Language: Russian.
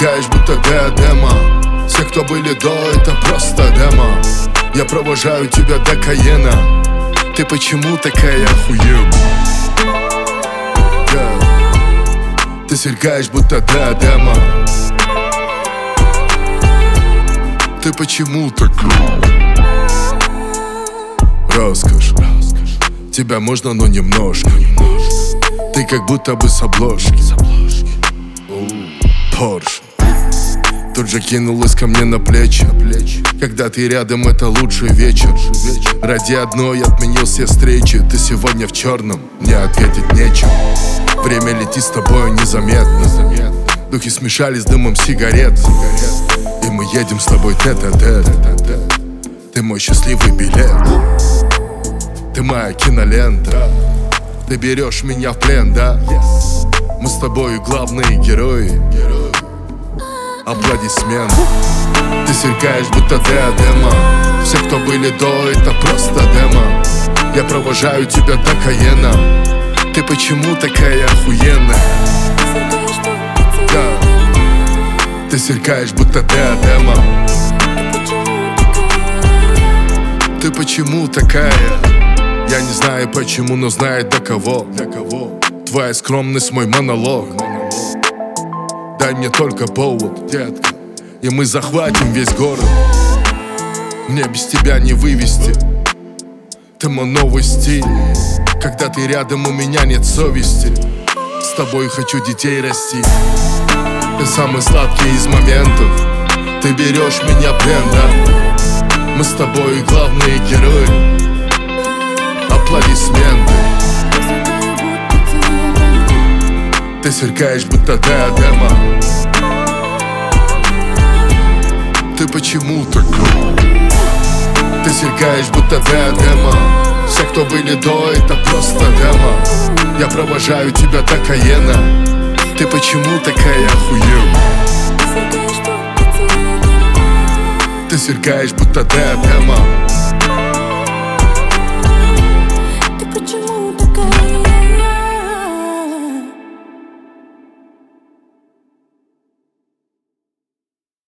сверкаешь, будто диадема. Все, кто были до, это просто демо. Я провожаю тебя до Каена. Ты почему такая охуенная? Ты сверкаешь, будто диадема. Ты почему такая? Роскошь. Тебя можно, но немножко. Ты как будто бы с обложки. Порш. Тут же кинулась ко мне на плечи. Когда ты рядом, это лучший вечер. Ради одной отменил все встречи. Ты сегодня в черном, мне ответить нечем. Время летит с тобой незаметно. Духи смешались с дымом сигарет. И мы едем с тобой тет-а-тет. Ты мой счастливый билет. Ты моя кинолента. Ты берешь меня в плен, да? Мы с тобой главные герои. Аплодисменты. Ты сверкаешь, будто диадема. Все, кто были до, это просто демо. Я провожаю тебя до Каена. Ты почему такая охуенная? Да. Ты сверкаешь, будто диадема. Ты почему такая? Я не знаю почему, но знает до кого. Твоя скромность, мой монолог. Дай мне только повод, детка, и мы захватим весь город. Мне без тебя не вывести. Ты мой новый стиль. Когда ты рядом, у меня нет совести. С тобой хочу детей расти. Ты самый сладкий из моментов. Ты берешь меня в плен, да? Мы с тобой главные герои. Аплодисменты. Ты сверкаешь, будто диадема. Ты почему такой? Ты сверкаешь, будто диадема. Все, кто были до, это просто демо. Я провожаю тебя до Каена. Ты почему такая охуенная? Ты сверкаешь, будто диадема.